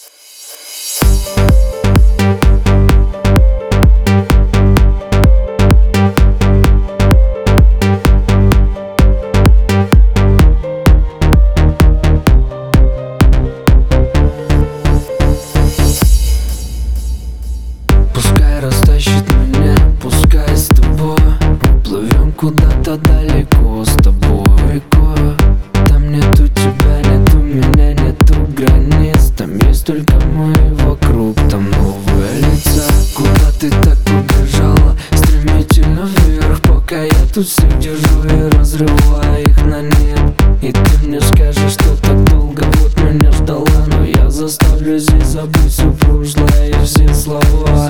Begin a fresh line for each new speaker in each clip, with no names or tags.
Растащит меня, пускай с тобой уплывем куда-то далеко с тобой. Там нету тебя, нету меня, нету границ. Там есть только мы вокруг, там новые лица. Куда ты так убежала? Стремительно вверх, пока я тут всех держу и разрываю их на нет. И ты мне скажешь, что так долго вот меня ждала, но я заставлю здесь забыть все прошлое и все слова.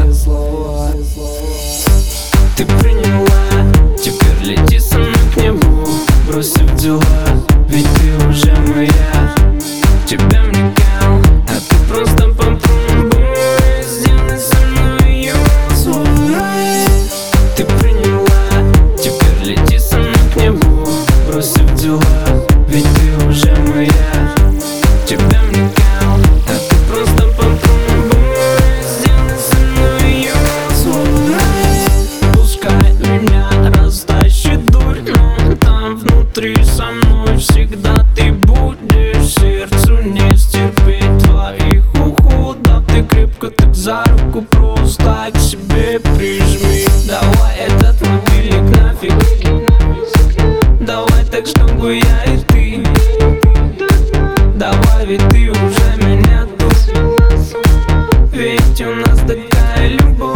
Ты приняла, теперь лети со мной к небу, бросив дела, ведь ты уже моя. Тебя вникал, а ты просто попробуй сделай со мной ее свой. Ты приняла, теперь лети со мной к небу, бросив дела, ведь ты уже моя. Тебя вникал, а ты просто попробуй сделай со мной ее свой. Пускай меня растащит дурь, но там внутри со мной всегда ты будешь. Сердцу не стерпеть твоих уходов. Ты крепко так за руку просто к себе прижми. Давай этот мобильник нафиг, давай так, чтобы я и ты. Давай, ведь ты уже меня тут, ведь у нас такая любовь.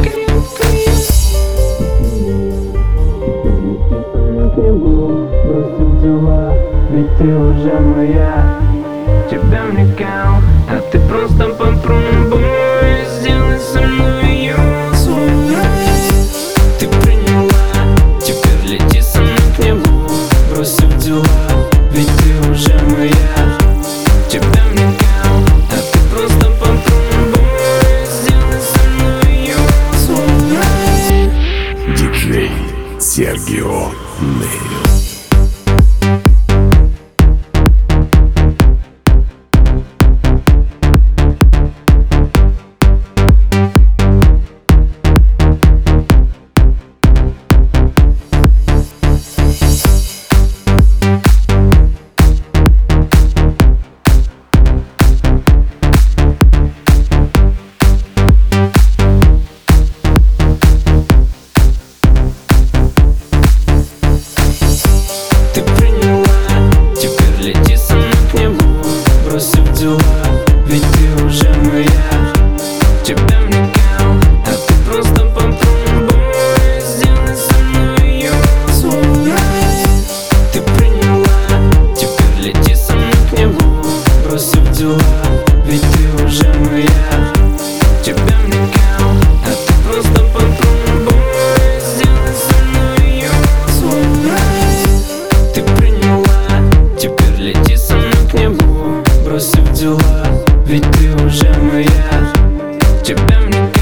Бросил дела, ведь ты уже моя. Тебя вникал, а ты просто попробуй сделай со мной ее свой. Ты приняла, теперь лети со мной к небу, бросив дела, ведь ты уже моя. Тебя вникал, а ты просто попробуй сделай со мной ее свой.
Диджей Сергио Нейл.
Ведь ты уже моя. Тебя вникал, а ты просто попробуй сделай со мной ее свой. Ты приняла, теперь лети со мной к небу, бросив дела, ведь ты уже моя. Тебя вникал, а ты просто попробуй сделай со мной ее свой. Ты приняла, теперь лети со мной к небу, бросив дела, ведь ты уже моя. Тебя мне